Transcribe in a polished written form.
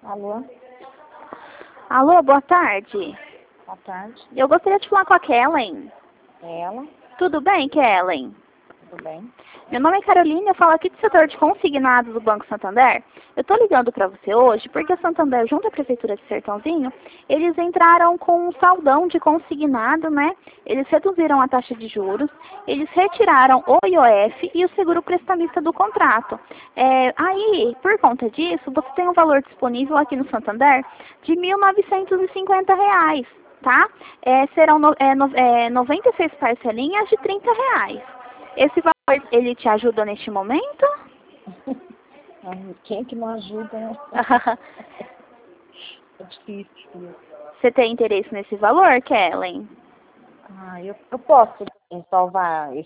Alô? Alô, boa tarde. Boa tarde. Eu gostaria de falar com a Kellen. É ela? Tudo bem, Kellen? Tudo bem? Meu nome é Carolina, eu falo aqui do setor de consignados do Banco Santander. Eu estou ligando para você hoje porque a Santander, junto à Prefeitura de Sertãozinho, eles entraram com um saldão de consignado, né? Eles reduziram a taxa de juros, eles retiraram o IOF e o seguro prestamista do contrato. Aí, por conta disso, você tem um valor disponível aqui no Santander de R$ 1.950, tá? Serão 96 parcelinhas de R$ 30. Esse valor, ele te ajuda neste momento? Quem que não ajuda, né? É difícil. Você tem interesse nesse valor, Kellen? Eu posso salvar